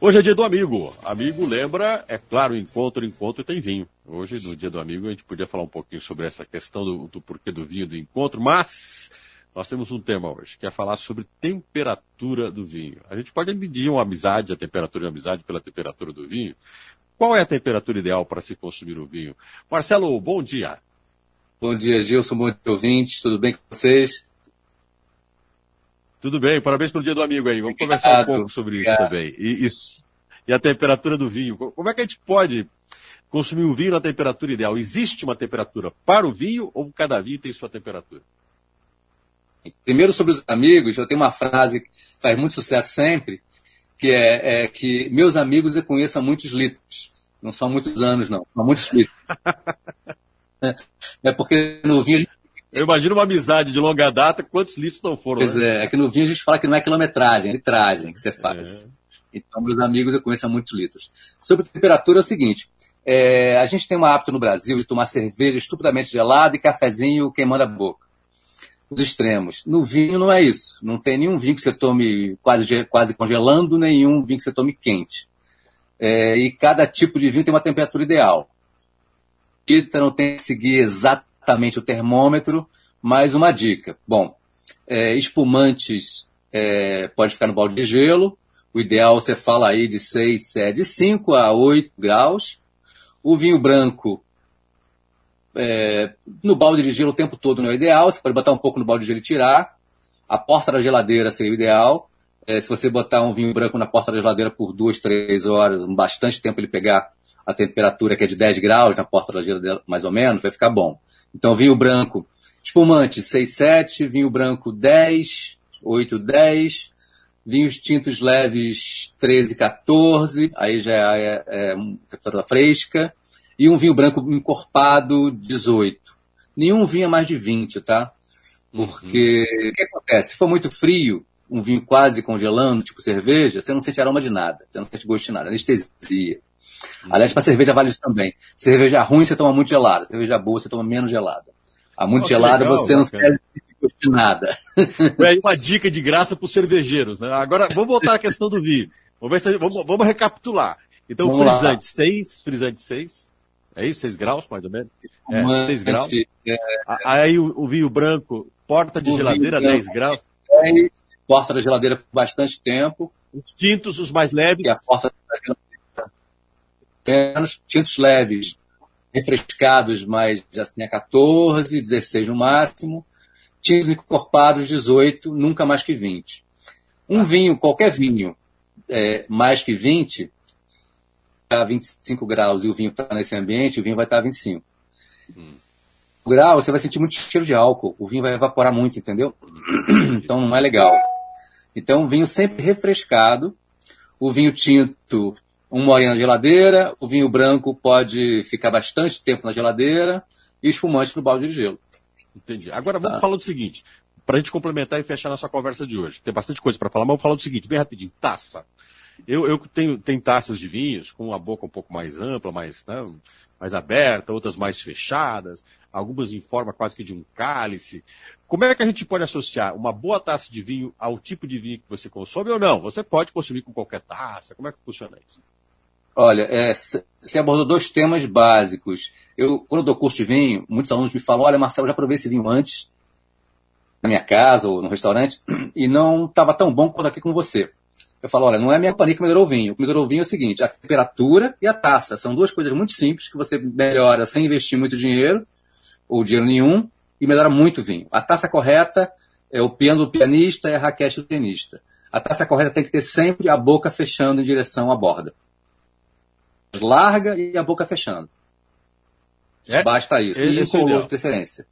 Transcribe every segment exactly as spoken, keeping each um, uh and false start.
Hoje é dia do amigo. Amigo lembra, é claro, encontro, encontro tem vinho. Hoje, no dia do amigo, a gente podia falar um pouquinho sobre essa questão do, do porquê do vinho, do encontro, mas nós temos um tema hoje, que é falar sobre temperatura do vinho. A gente pode medir uma amizade, a temperatura de amizade pela temperatura do vinho. Qual é a temperatura ideal para se consumir o vinho? Marcelo, bom dia. Bom dia, Gilson, bom dia, ouvintes, tudo bem com vocês? Tudo bem, parabéns pelo dia do amigo aí. Vamos obrigado, conversar um pouco sobre obrigado. isso também. E, isso, e a temperatura do vinho. Como é que a gente pode consumir o vinho na temperatura ideal? Existe uma temperatura para o vinho ou cada vinho tem sua temperatura? Primeiro, sobre os amigos, eu tenho uma frase que faz muito sucesso sempre, que é, é que meus amigos eu conheço há muitos litros. Não são muitos anos, não. Há muitos litros. é, é porque no vinho... A gente... Eu imagino uma amizade de longa data, quantos litros não foram? Pois né? é, é que no vinho a gente fala que não é quilometragem, é litragem que você faz. É. Então, meus amigos eu conheço há muitos litros. Sobre temperatura é o seguinte, é, a gente tem um hábito no Brasil de tomar cerveja estupidamente gelada e cafezinho queimando a boca. Os extremos. No vinho não é isso. Não tem nenhum vinho que você tome quase, quase congelando, nenhum vinho que você tome quente. É, e cada tipo de vinho tem uma temperatura ideal. Então não tem que seguir exatamente o termômetro, mas uma dica. Bom, é, espumantes é, pode ficar no balde de gelo. O ideal você fala aí de seis, sete, de cinco a oito graus. O vinho branco É, no balde de gelo o tempo todo não é ideal, você pode botar um pouco no balde de gelo e tirar. A porta da geladeira seria o ideal. É, se você botar um vinho branco na porta da geladeira por duas, três horas, bastante tempo ele pegar a temperatura que é de dez graus na porta da geladeira, mais ou menos, vai ficar bom. Então vinho branco, espumante seis, sete, vinho branco dez, oito, dez, vinhos tintos leves treze, quatorze, aí já é, é, é temperatura fresca. E um vinho branco encorpado, dezoito. Nenhum vinho é mais de vinte, tá? Porque uhum. O que acontece? Se for muito frio, um vinho quase congelando, tipo cerveja, você não sente aroma de nada, você não sente gosto de nada, anestesia. Uhum. Aliás, para cerveja vale isso também. Cerveja ruim você toma muito gelada, cerveja boa você toma menos gelada. A muito oh, gelada legal, você não sente gosto de nada. É uma dica de graça para os cervejeiros, né? Agora, vamos voltar à questão do vinho. Vamos, ver se, vamos, vamos recapitular. Então, vamos frisante seis, frisante seis. É isso? seis graus, mais ou menos? É, seis graus. É, aí o, o vinho branco, porta de geladeira, dez graus. É, porta da geladeira por bastante tempo. Os tintos, os mais leves. E a porta da geladeira. Menos, tintos leves, refrescados, mas já tinha quatorze, dezesseis no máximo. Tintos encorpados, dezoito, nunca mais que vinte. Um ah. vinho, qualquer vinho, é, mais que vinte... a vinte e cinco graus e o vinho está nesse ambiente, o vinho vai estar a vinte e cinco. Hum. O grau, você vai sentir muito cheiro de álcool, o vinho vai evaporar muito, entendeu? Então não é legal. Então, vinho sempre refrescado, o vinho tinto, uma horinha na geladeira, o vinho branco pode ficar bastante tempo na geladeira e espumante no balde de gelo. Entendi. Agora vamos tá. falar do seguinte, para a gente complementar e fechar nossa conversa de hoje. Tem bastante coisa para falar, mas vamos falar do seguinte, bem rapidinho. Taça. Eu, eu tenho, tenho taças de vinhos com a boca um pouco mais ampla, mais, né, mais aberta, outras mais fechadas, algumas em forma quase que de um cálice. Como é que a gente pode associar uma boa taça de vinho ao tipo de vinho que você consome ou não? Você pode consumir com qualquer taça? Como é que funciona isso? Olha, é, você abordou dois temas básicos. Eu, quando eu dou curso de vinho, muitos alunos me falam, olha, Marcelo, eu já provei esse vinho antes, na minha casa ou no restaurante, e não estava tão bom quanto aqui com você. Eu falo, olha, não é a minha companhia que melhorou o vinho. O que melhorou o vinho é o seguinte, a temperatura e a taça. São duas coisas muito simples que você melhora sem investir muito dinheiro, ou dinheiro nenhum, e melhora muito o vinho. A taça correta é o piano do pianista e a raquete do pianista. A taça correta tem que ter sempre a boca fechando em direção à borda. Larga e a boca fechando. É? Basta isso. E incolor de preferência.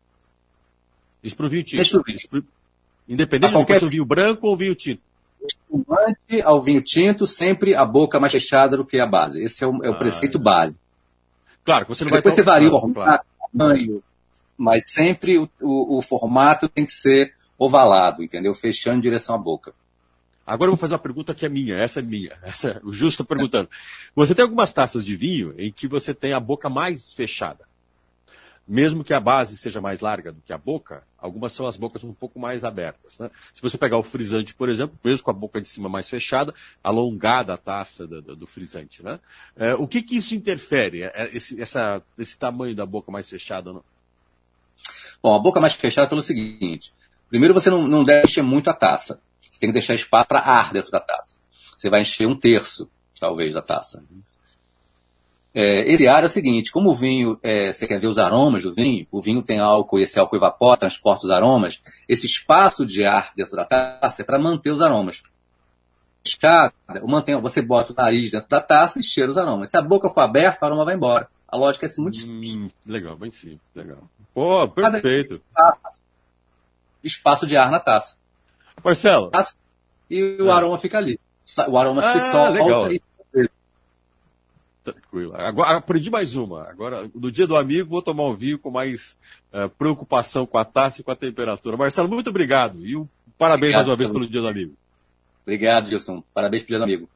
Isso para o vinho tinto. Isso pro... Independente de qualquer... se é vinho branco ou vinho tinto. Espumante ao vinho tinto, sempre a boca mais fechada do que a base. Esse é o, é o ah, preceito é. base. Claro, você não Depois vai... Depois você varia o formato, o tamanho, mas sempre o, o, o formato tem que ser ovalado, entendeu? Fechando em direção à boca. Agora eu vou fazer uma pergunta que é minha, essa é minha. Essa é, o Justo está perguntando. Você tem algumas taças de vinho em que você tem a boca mais fechada. Mesmo que a base seja mais larga do que a boca, algumas são as bocas um pouco mais abertas, né? Se você pegar o frisante, por exemplo, mesmo com a boca de cima mais fechada, alongada a taça do, do, do frisante, né? É, o que que isso interfere, esse, essa, esse tamanho da boca mais fechada? Não? Bom, a boca mais fechada é pelo seguinte, primeiro você não, não deve encher muito a taça, você tem que deixar espaço para ar dentro da taça. Você vai encher um terço, talvez, da taça. É, esse ar é o seguinte, como o vinho, é, você quer ver os aromas do vinho, o vinho tem álcool e esse álcool evapora, transporta os aromas, esse espaço de ar dentro da taça é para manter os aromas. Mantém, você bota o nariz dentro da taça e cheira os aromas. Se a boca for aberta, o aroma vai embora. A lógica é muito simples. Hum, legal, bem simples, legal. Pô, perfeito. Espaço, espaço de ar na taça. Marcelo. Taça, e o é. aroma fica ali. O aroma ah, se solta legal. e... Tranquilo. Agora, aprendi mais uma. Agora, no dia do amigo, vou tomar um vinho com mais uh, preocupação com a taça e com a temperatura. Marcelo, muito obrigado. E um parabéns obrigado, mais uma vez pelo dia do amigo. Obrigado, Gilson. Parabéns pelo dia do amigo.